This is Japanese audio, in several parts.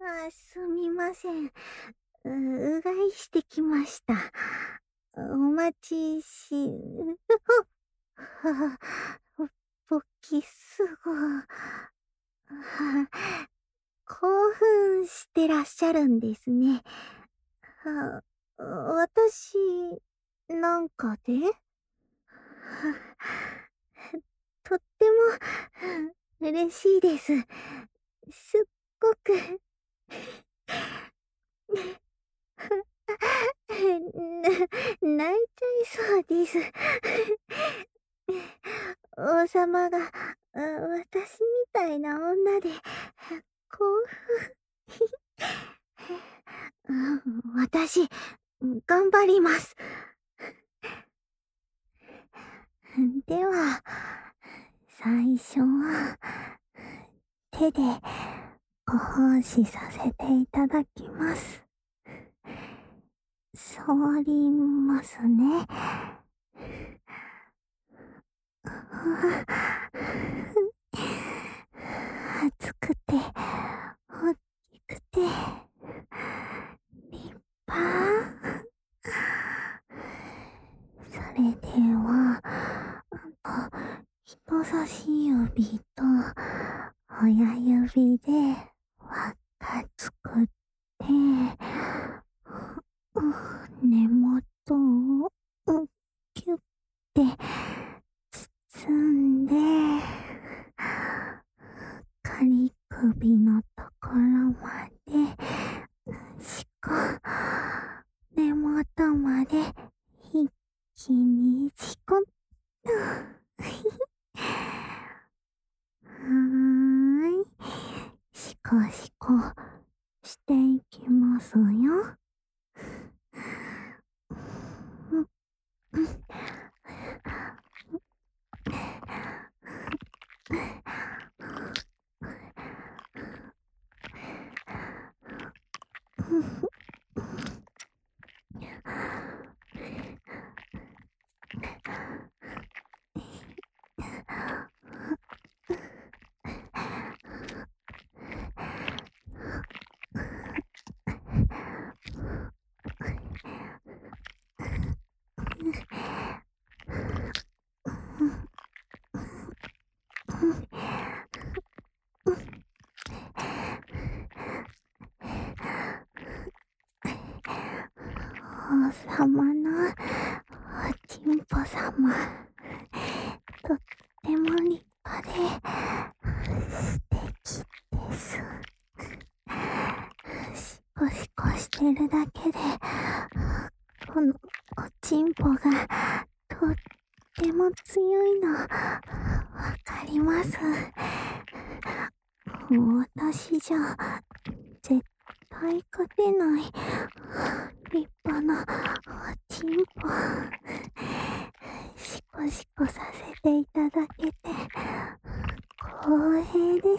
すみません。うがいしてきました。お待ちし、は勃起すぐ、興奮してらっしゃるんですね。は私、なんかでとっても嬉しいです。すっごく泣いちゃいそうです。王様が、私みたいな女で、興奮。私、頑張ります。では、最初は、手でご奉仕させていただきます。触りますね。熱くて、大きくて、立派。それでは、人差し指と親指で輪っか作って、根元をキュッて包んで、仮首のところまで、しこ、根元まで一気にしこっと。しこしこしていきますよ。王様のおちんぽ様、とっても立派で素敵です。シコシコしてるだけで、このおちんぽがとっても強いのわかります。もう私じゃ絶対勝てない立派なおちんぽ。シコシコさせていただけて光栄です。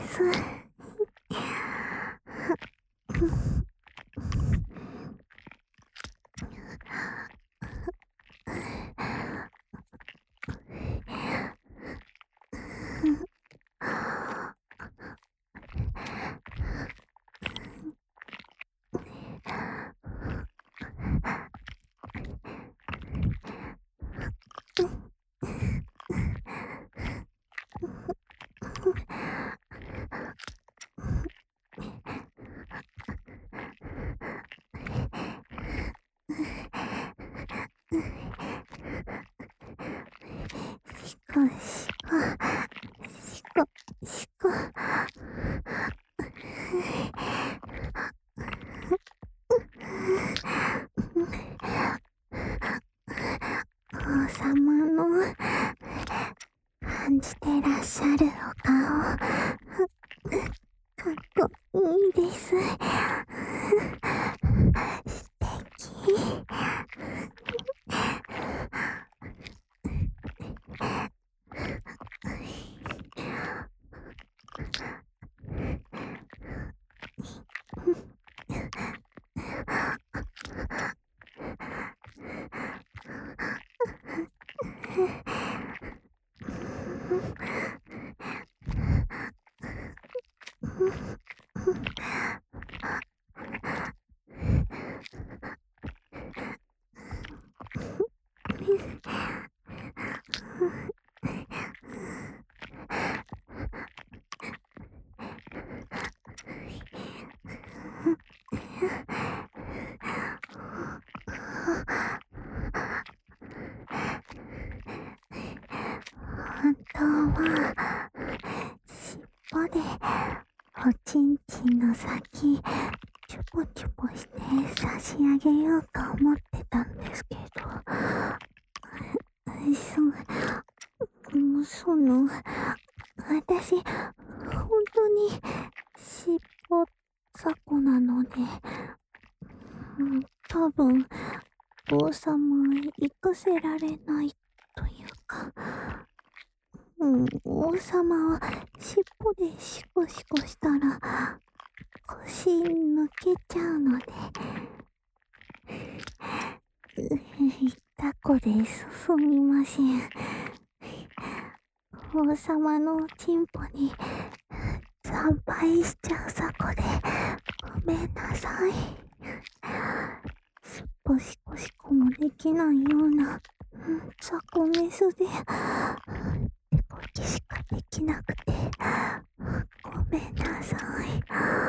シコシコ、シコシコ。王様の感じてらっしゃるお顔、かっこいいです。素敵。 は尻尾でおちんちんの先チュポチュポして差し上げようと思ってたんですけど、私本当に尻尾雑魚なので、多分王様行かせられないというか、王様は尻尾でシコシコしたら腰抜けちゃうので、タコで進みません。王様のおちんぽに惨敗しちゃう雑魚でごめんなさい。シコシコシコもできないような雑魚メスで手こきしかできなくてごめんなさい。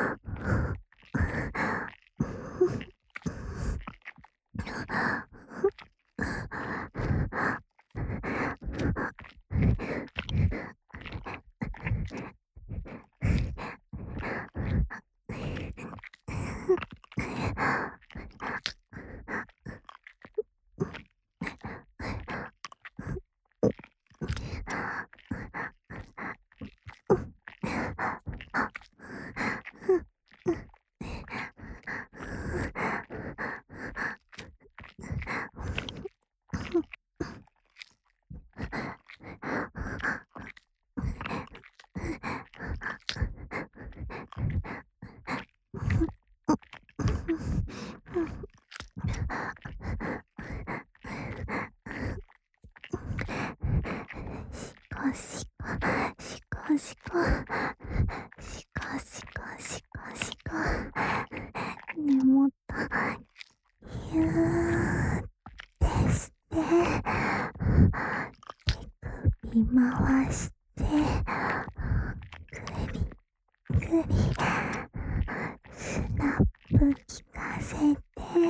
シコシコ根元ギューってして手首回してぐりぐりスナップ効かせて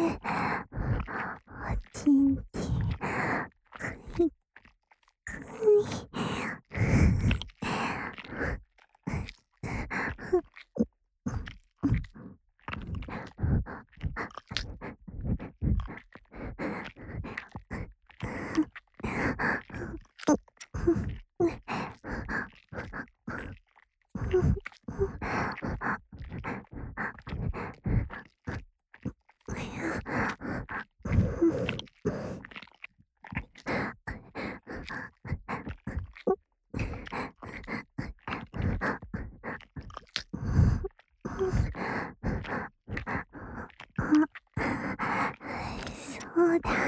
おちんちんくいくいそうだ、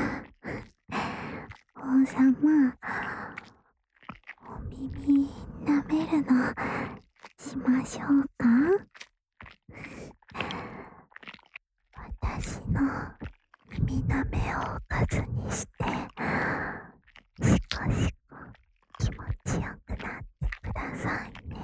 王様、お耳舐めるのしましょうか。私の耳舐めをおかずにしてシコシコ気持ちよくなってくださいね。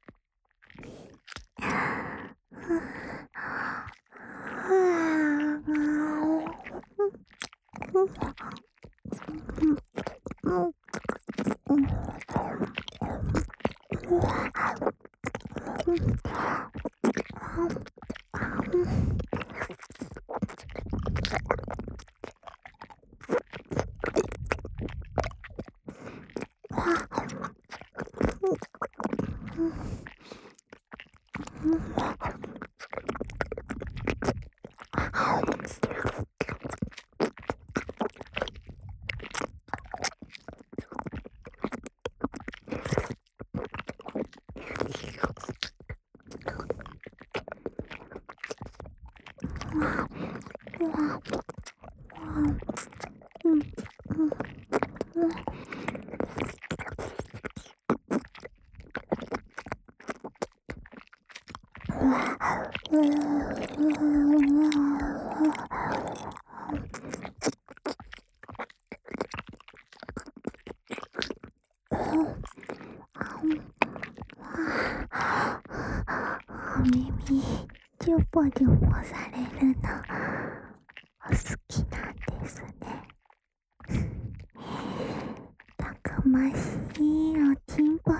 お耳ジョボジョボされるのお好きなんですね。たくましいおちんぽ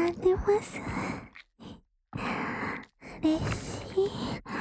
んでます。嬉しい。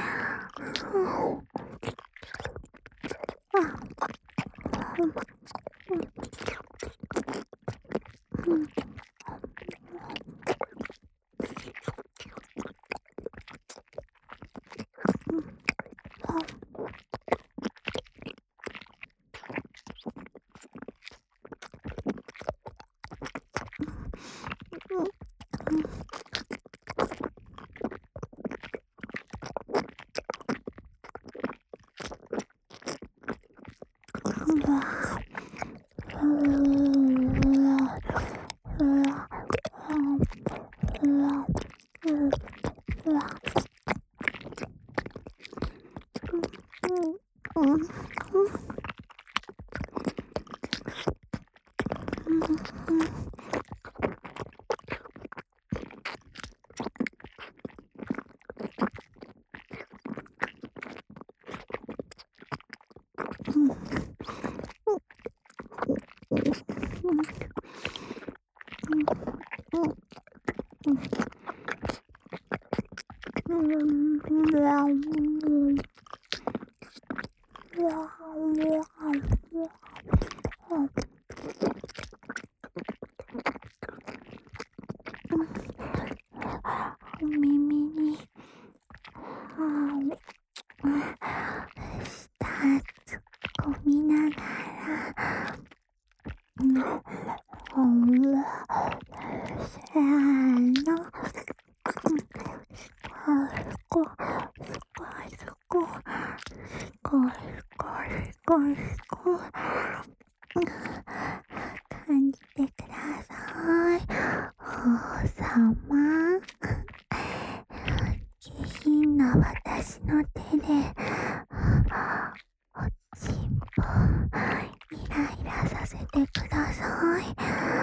耳に舌突っ込みながらせーの感じてください。王様。下品な私の手でおちんぽイライラさせてください。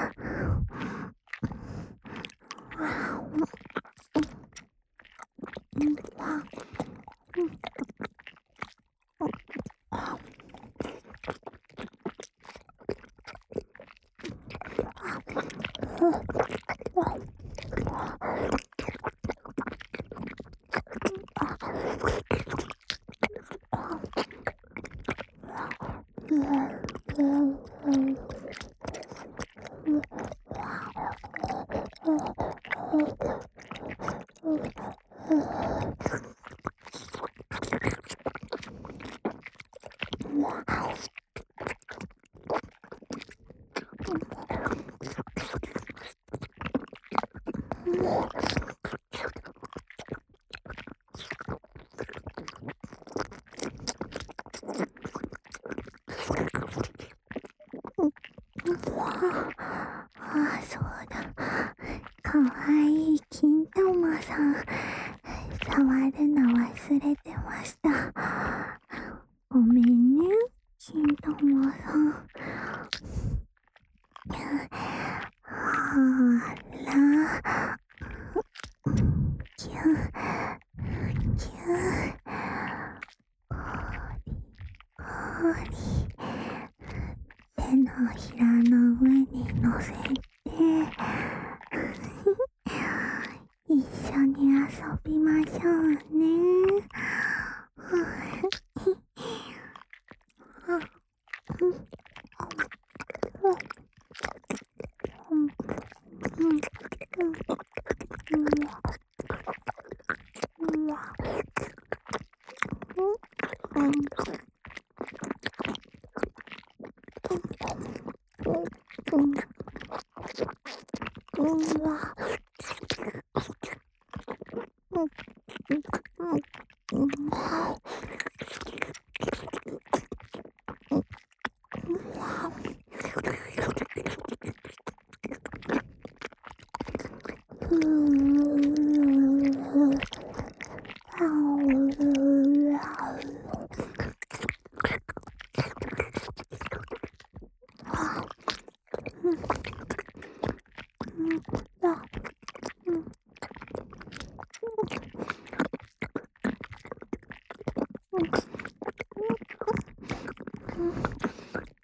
そうだ。かわいい金玉さん。触るの忘れてました。ごめんね、金玉さん。あら。キュン、キュン。こり。手のひらの上に乗せて一緒に遊びましょうね。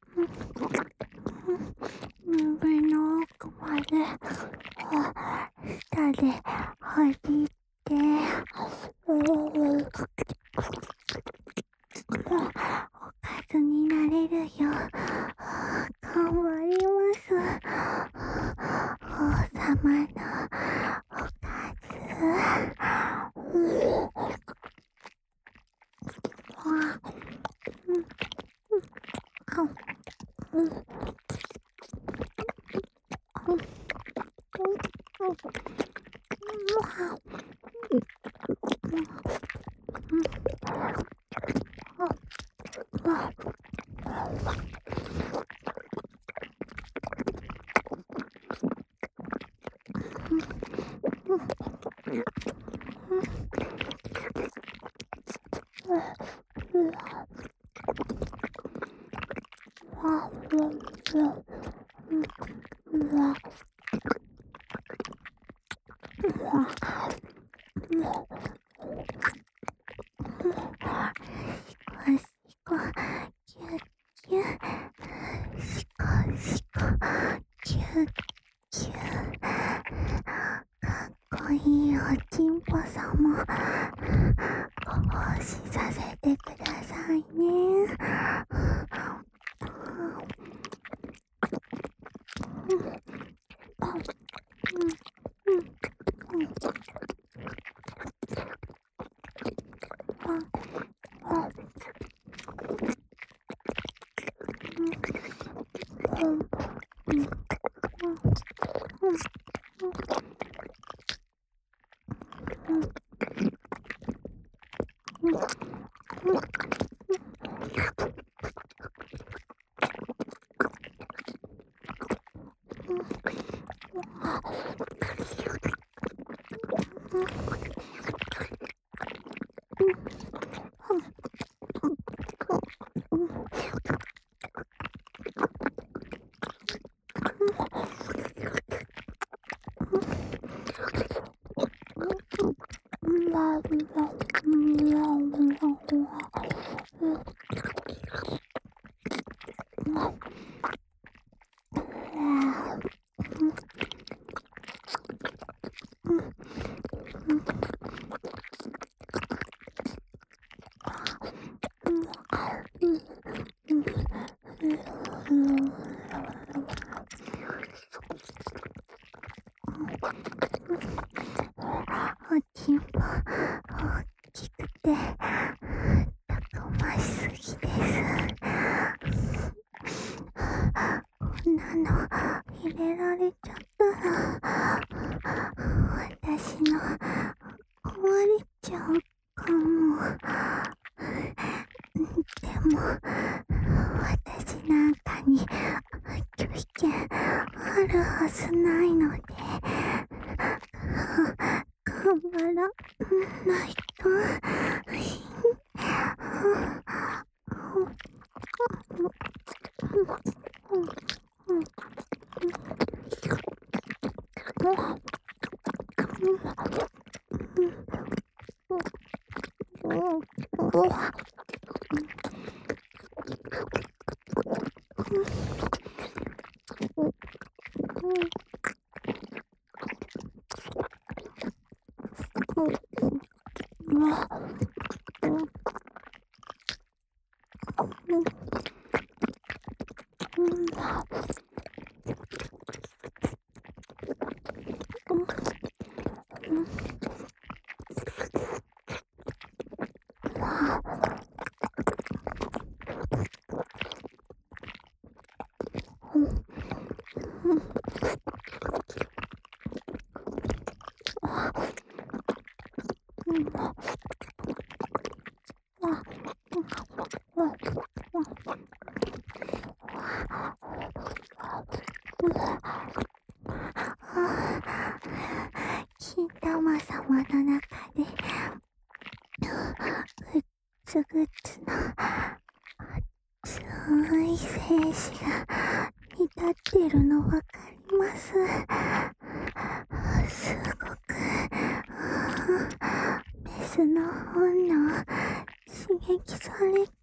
指の奥までのおかず。いいおちんぽさんもご奉仕させてくださいね。おちんぽ大きくてたくましすぎです。こんなの入れられちゃったら私の壊れちゃうかも。でも私なんかに拒否権あるはずないので頑張らないと。金玉様の中でグツグツの熱い精子が煮立ってるのわかります。すごくメスの本能刺激されて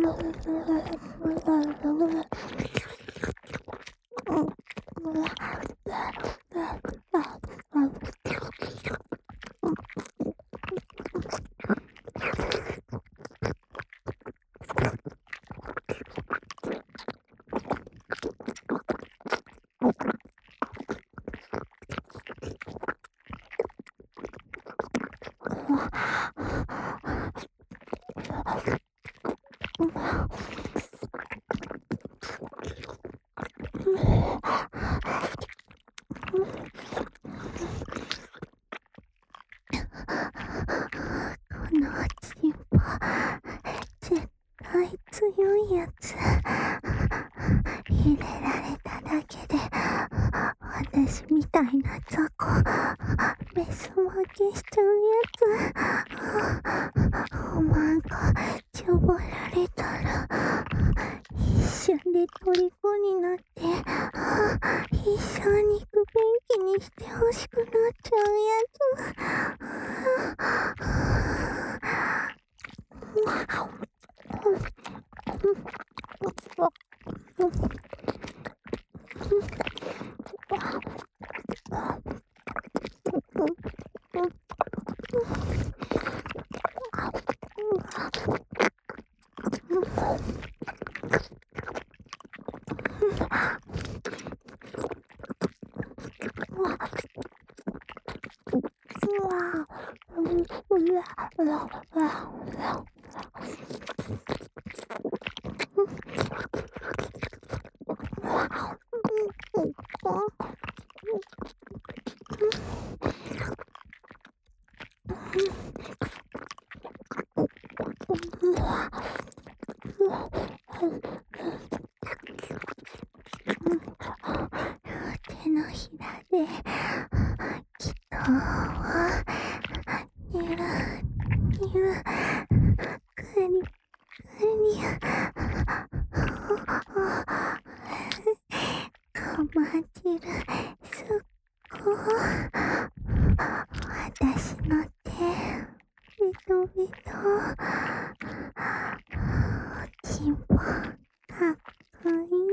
このチンポ、絶対強いやつ。入れられただけで、私みたいな雑魚、メス負けしちゃうやつ。おまんがちょぼられたら、一瞬で虜になって、一生肉便器にしてほしくなっちゃうや手のひらで、きっとは、にゅる、にゅる、くり、くり、かまじる、すっご、私の手、ベトベト、チンポ、かっこいい。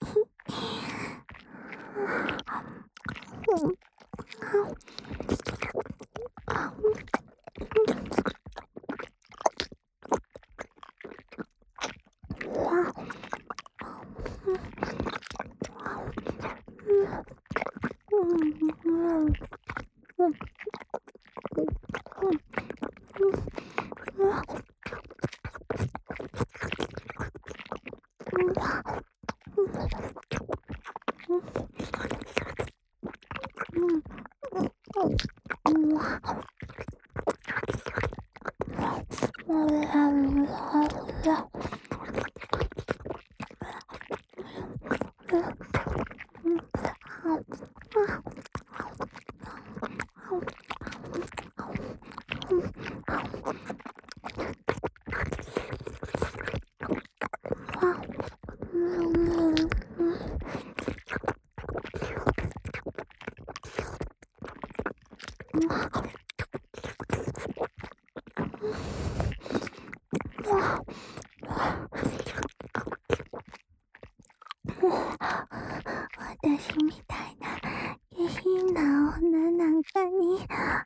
私みたいな下品な女なんかに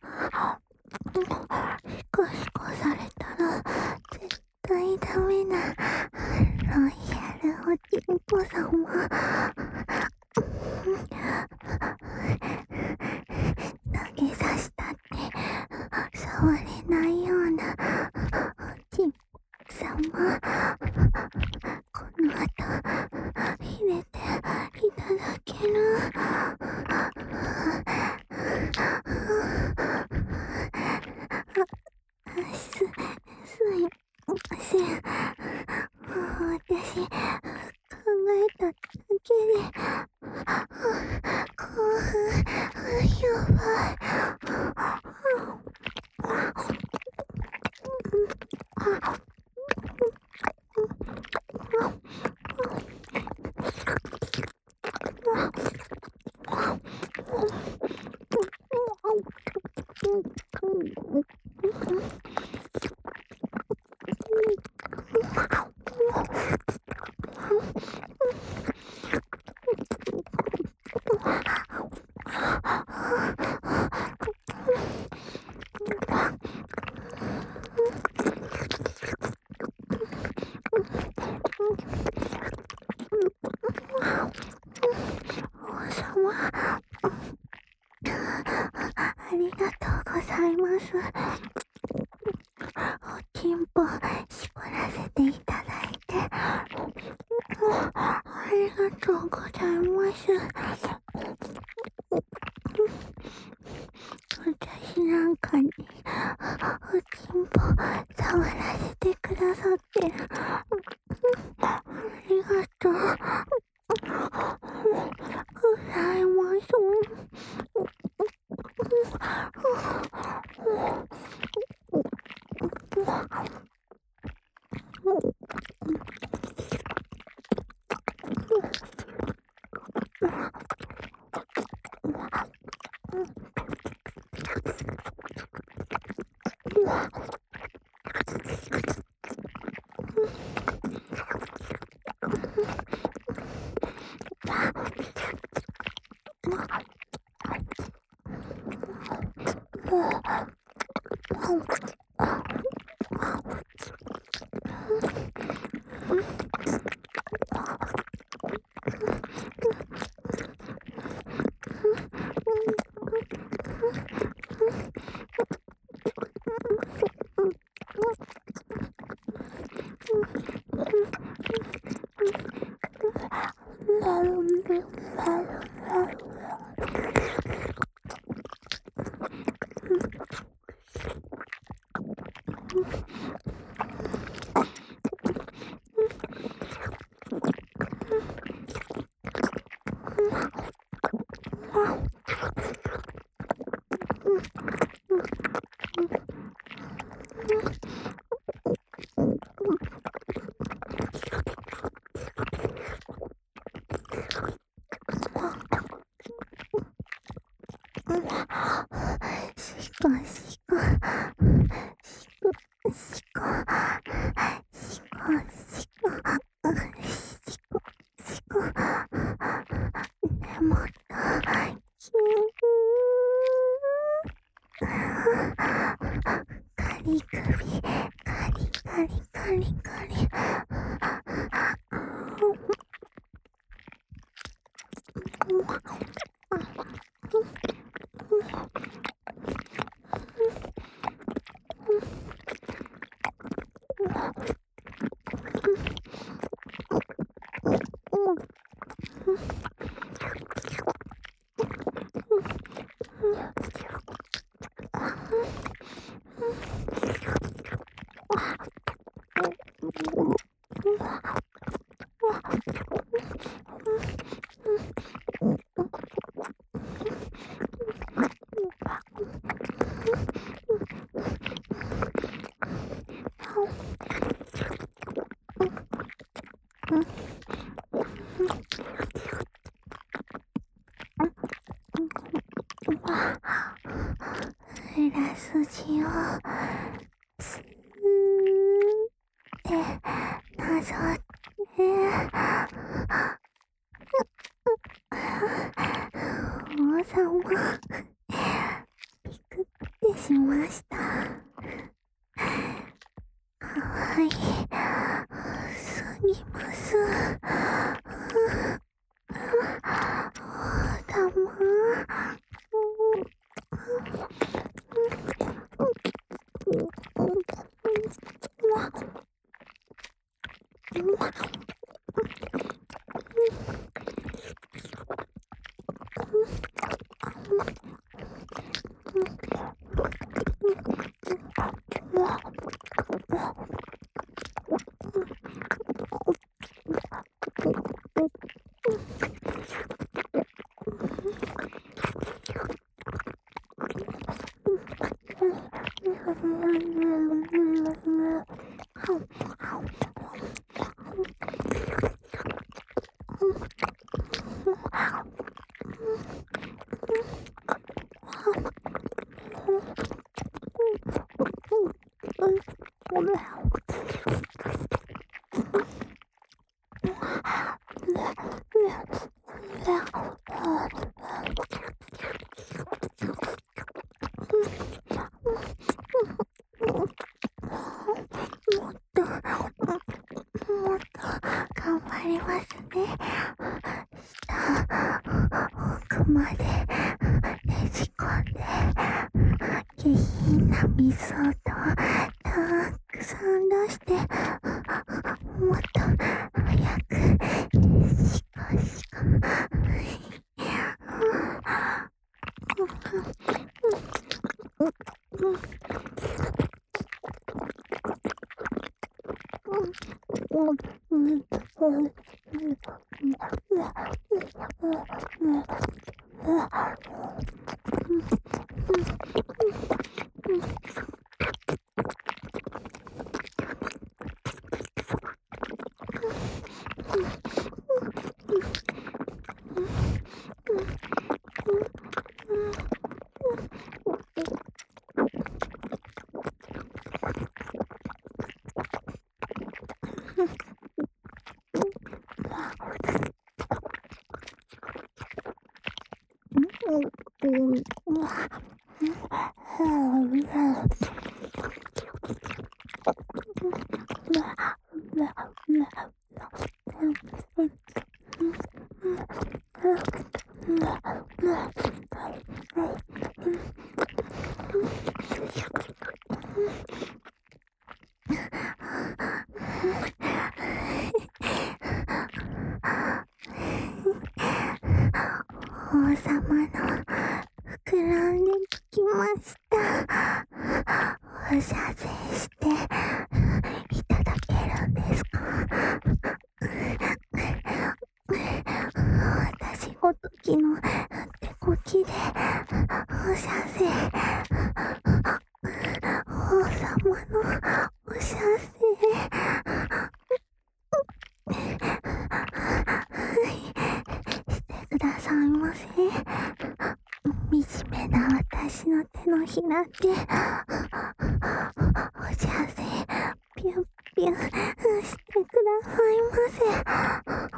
シコシコされたら絶対ダメなロイヤルおちんぽさま。投げさしたって触れないようなおちんぽさま。この後入れていただける？すいません。私、考えただけで、興奮、やばい。 とうございます。私なんかに、おちんぽ触らせてくださって、ありがとうございます。しこしこ、しこしこ、しこしこ、しこしこ、でもっと、キュー、カリ首、カリカリカリカリ、裏筋をつーってなぞって王様びくってしました。かわいいすぎます。王様頑張りますね。下奥までねじ込んで下品な水をたくさん出してもっと早くしこし王様の膨らんできました。お射精していただけるんですか？私ごときの手こきでお射精、王様のお射精、してくださいませ。惨めな私の手のひらでお射精ピュンピュンしてくださいませ。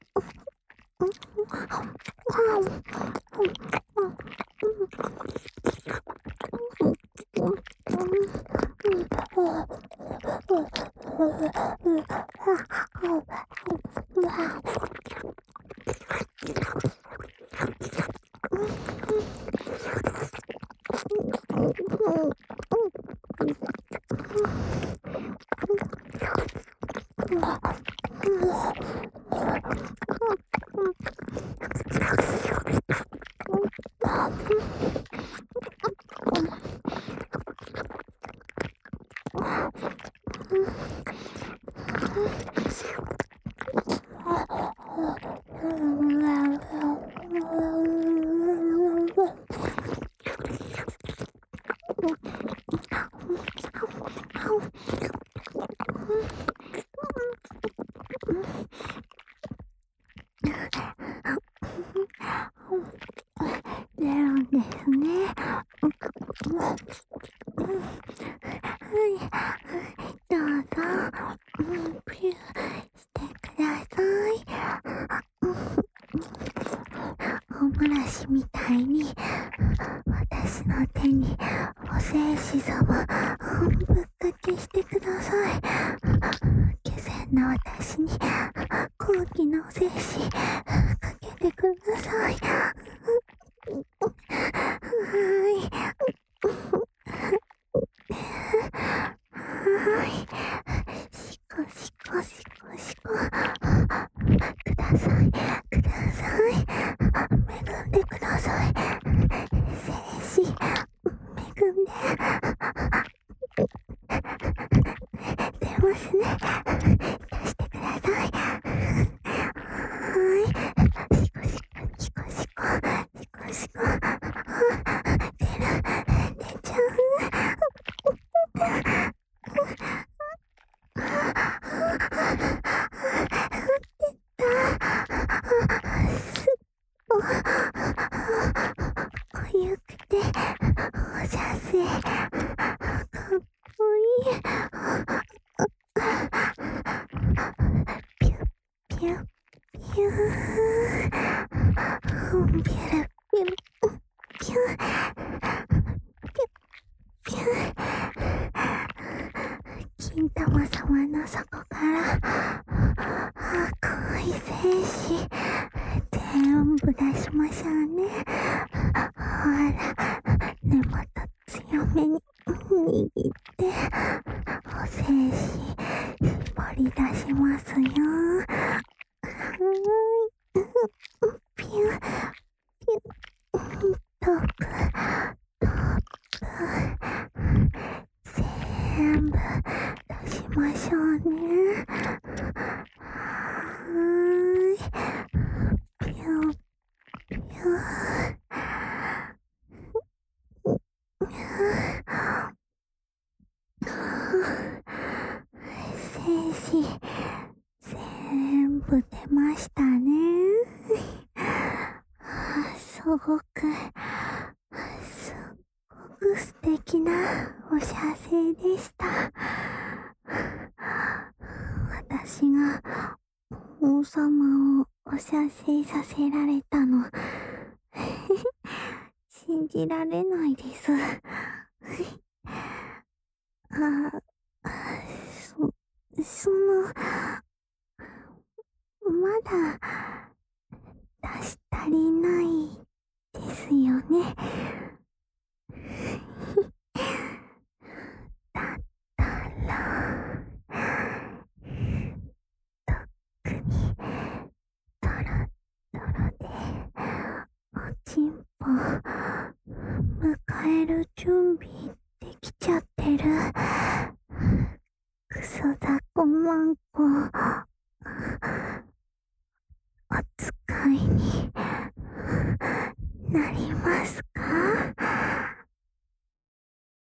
ゼロですね。どうぞ、ピューしてください。おもらしみたいに私の手にお精子様ぶっかけしてください。気仙の私に高貴なお精子かけてください。しこしこしこしこくださいください。恵んでください。精子恵んで出ますね。出してください。しこしこしこしこしこしこ出ちゃう。濃ゆくてお射精かっこいい。ピュッピュッピューピュルピュルピュッピュッピュッ金玉様の底から濃い精子全部出しましょうね。ほら、根元強めに握ってお精子絞り出しますよ。ピュッピュットップトップ全部出しましょうね。 部出ましたね。すごく素敵なお写生でした。私が王様をお写生させられたの信じられないです。その、まだ出し足りないですよね。だったら、とっくにトロトロでおちんぽ迎える準備できちゃってる。クソザコマンコお使いになります